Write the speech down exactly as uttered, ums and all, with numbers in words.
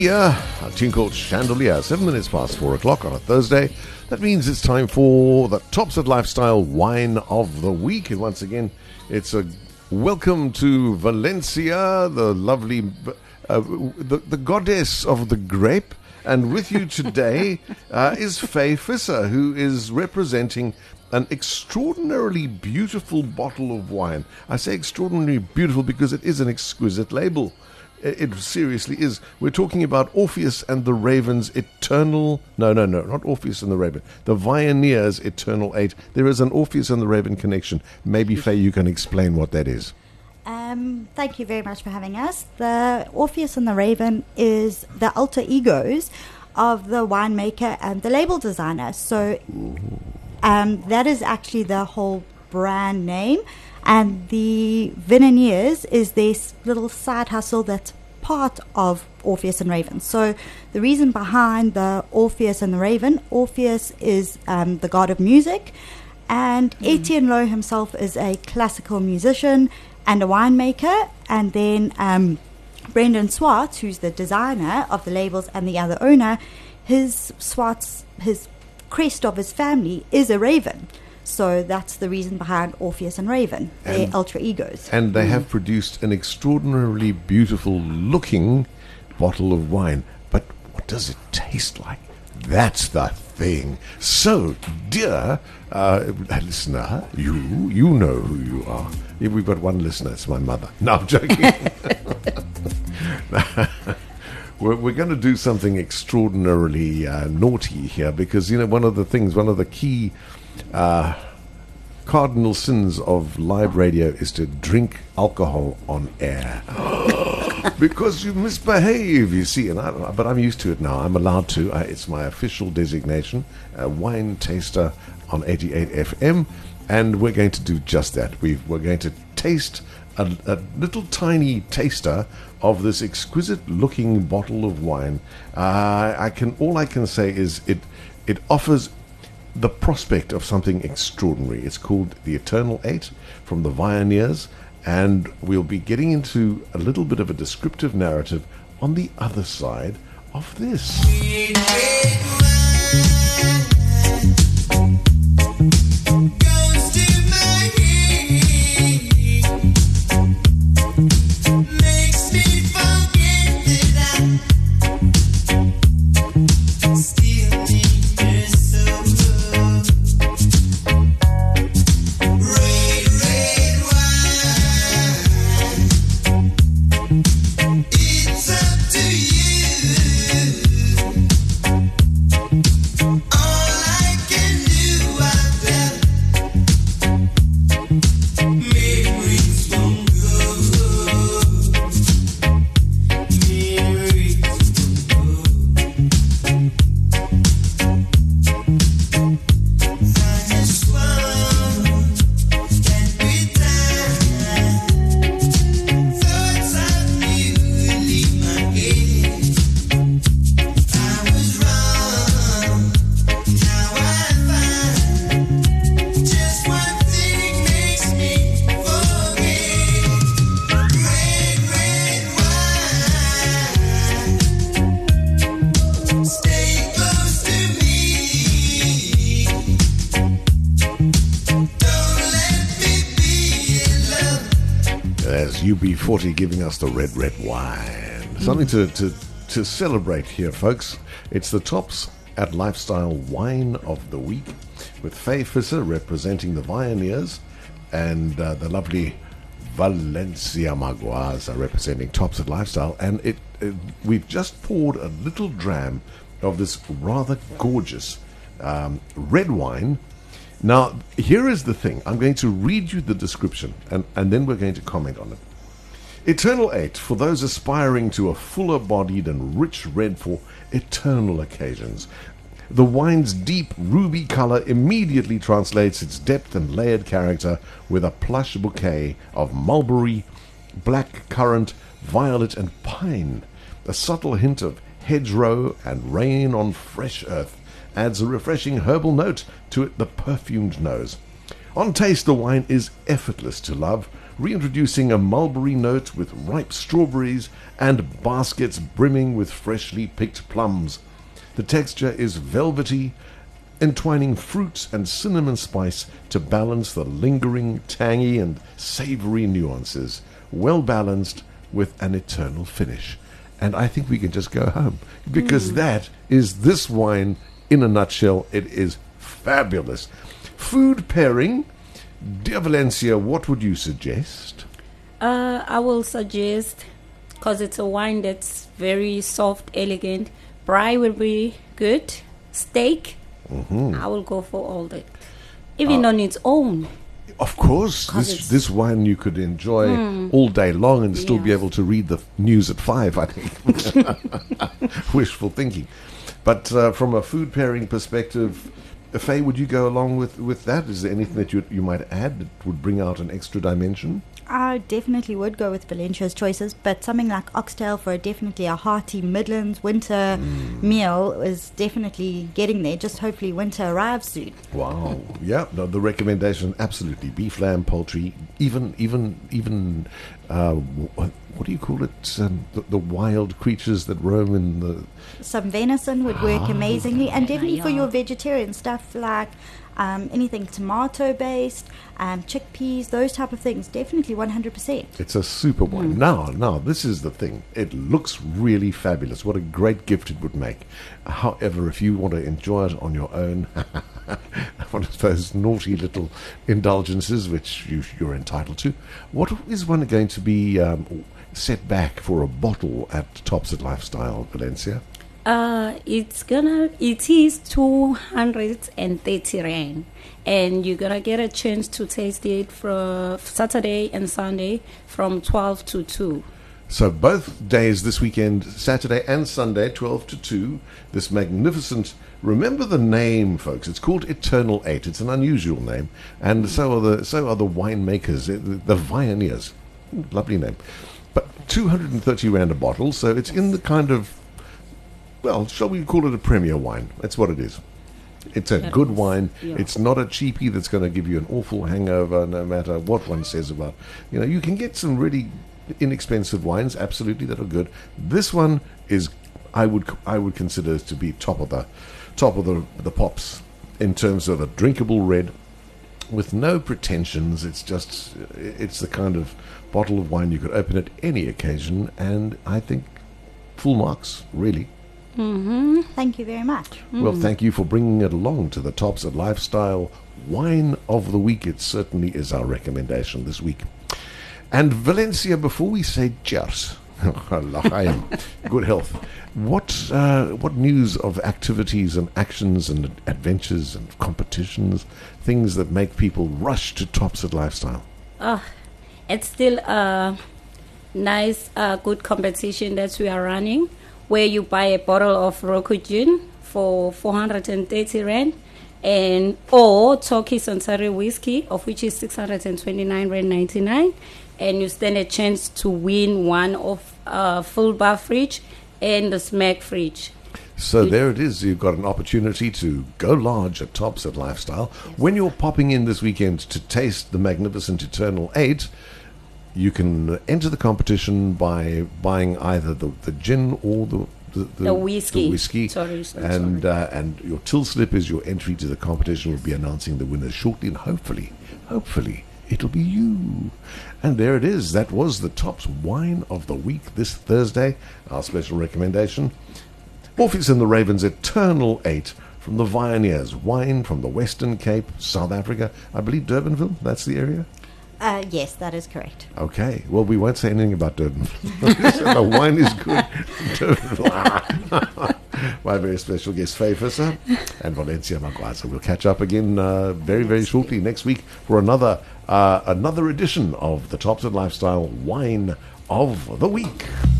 Yeah, a tune called Chandelier, seven minutes past four o'clock on a Thursday. That means it's time for the Tops at Lifestyle Wine of the Week. And once again, it's a welcome to Valencia, the lovely, uh, the, the goddess of the grape. And with you today uh, is Faye Visser, who is representing an extraordinarily beautiful bottle of wine. I say extraordinarily beautiful because it is an exquisite label. It seriously is. We're talking about Orpheus and the Raven's Eternal... No, no, no, not Orpheus and the Raven. The Viennier's Eternal Eight. There is an Orpheus and the Raven connection. Maybe, Faye, you can explain what that is. Um, thank you very much for having us. The Orpheus and the Raven is the alter egos of the winemaker and the label designer. So um, that is actually the whole brand name. And the Viennier's is this little side hustle that's part of Orpheus and Raven. So the reason behind the Orpheus and the Raven, Orpheus is um, the god of music, and mm. Etienne Lowe himself is a classical musician and a winemaker, and then um, Brendan Swartz, who's the designer of the labels and the other owner, his Swartz, his crest of his family is a raven. So that's the reason behind Orpheus and Raven, their alter egos. And they mm. have produced an extraordinarily beautiful looking bottle of wine. But what does it taste like? That's the thing. So, dear uh, listener, you you know who you are. We've got one listener, it's my mother. No, I'm joking. We're, we're going to do something extraordinarily uh, naughty here because, you know, one of the things, one of the key... Uh, cardinal sins of live radio is to drink alcohol on air because you misbehave, you see. And I, but I'm used to it now. I'm allowed to. I, it's my official designation, a wine taster on eighty-eight F M, and we're going to do just that. We've, we're going to taste a, a little tiny taster of this exquisite-looking bottle of wine. Uh, I can. All I can say is it. It offers the prospect of something extraordinary. It's called the Eternal Eight from the Viennier's, and we'll be getting into a little bit of a descriptive narrative on the other side of this. U B forty giving us the red, red wine. Something to, to, to celebrate here, folks. It's the Tops at Lifestyle Wine of the Week with Faye Visser representing the Viennier's and uh, the lovely Valencia Maguaza representing Tops at Lifestyle. And it, it we've just poured a little dram of this rather gorgeous um, red wine. Now, here is the thing. I'm going to read you the description, and, and then we're going to comment on it. Eternal Eight, for those aspiring to a fuller-bodied and rich red for eternal occasions. The wine's deep ruby color immediately translates its depth and layered character with a plush bouquet of mulberry, black currant, violet, and pine. A subtle hint of hedgerow and rain on fresh earth adds a refreshing herbal note to it, the perfumed nose. On taste, the wine is effortless to love, reintroducing a mulberry note with ripe strawberries and baskets brimming with freshly picked plums. The texture is velvety, entwining fruit and cinnamon spice to balance the lingering, tangy and savory nuances, well balanced with an eternal finish. And I think we can just go home, because mm. that is this wine in a nutshell. It is fabulous. Food pairing, dear Valencia, what would you suggest? Uh, I will suggest, because it's a wine that's very soft, elegant, braai will be good, steak, mm-hmm. I will go for all that, even uh, on its own. Of course, this this wine you could enjoy mm, all day long and still yeah. be able to read the news at five, I think. Wishful thinking. But uh, from a food pairing perspective, Faye, would you go along with, with that? Is there anything that you you might add that would bring out an extra dimension? I definitely would go with Valencia's choices, but something like oxtail for definitely a hearty Midlands winter mm. meal is definitely getting there. Just hopefully winter arrives soon. Wow. Yeah, no, the recommendation, absolutely. Beef, lamb, poultry, even, even, even, uh, what, what do you call it? Um, the, the wild creatures that roam in the... Some venison would work ah. amazingly, and definitely yeah. for your vegetarian stuff like... Um, anything tomato-based, um, chickpeas, those type of things, definitely one hundred percent. It's a super wine. Mm. Now, now, this is the thing. It looks really fabulous. What a great gift it would make. However, if you want to enjoy it on your own, one of those naughty little indulgences which you, you're entitled to, what is one going to be um, set back for a bottle at Tops at Lifestyle, Valencia? Uh, it's gonna, it is two hundred thirty rand, and you're gonna get a chance to taste it for Saturday and Sunday from twelve to two. So both days this weekend, Saturday and Sunday, twelve to two, this magnificent, remember the name, folks, it's called Eternal Eight. It's an unusual name, and so are the, so are the winemakers, the, the Vioneers. Lovely name. But two hundred thirty rand a bottle, so it's in the kind of, well, shall we call it a premier wine? That's what it is. It's a that good is, wine. Yeah. It's not a cheapie that's going to give you an awful hangover, no matter what one says about. You know, you can get some really inexpensive wines, absolutely, that are good. This one is, I would, I would consider to be top of the, top of the the pops in terms of a drinkable red, with no pretensions. It's just, it's the kind of bottle of wine you could open at any occasion, and I think full marks, really. Mm-hmm. Thank you very much. Mm. Well, thank you for bringing it along to the Tops at Lifestyle Wine of the Week. It certainly is our recommendation this week. And Valencia, before we say cheers, good health, what uh, what news of activities and actions and adventures and competitions, things that make people rush to Tops at Lifestyle? Oh, it's still a nice, uh, good competition that we are running, where you buy a bottle of Roku Gin for four hundred thirty rand, and or Turkish Ontario whiskey, of which is six hundred twenty-nine rand ninety-nine, and you stand a chance to win one of uh, full bar fridge and the Smack fridge. So there it is. You've got an opportunity to go large at Tops at Lifestyle. Yes. When you're popping in this weekend to taste the magnificent Eternal Eight, you can enter the competition by buying either the, the gin or the the, the, the whiskey. The whiskey. Sorry, sorry, and sorry. Uh, and your till slip is your entry to the competition. We'll be announcing the winners shortly, and hopefully, hopefully, it'll be you. And there it is. That was the Tops Wine of the Week this Thursday. Our special recommendation: Orpheus and the Ravens Eternal Eight from the Vioneers. Wine from the Western Cape, South Africa. I believe Durbanville. That's the area. Uh, yes, that is correct. Okay. Well, we won't say anything about Durban. The wine is good. My very special guest, Faye Visser and Valencia Magwaza. We'll catch up again uh, very, very shortly next week for another uh, another edition of the Tops of Lifestyle Wine of the Week.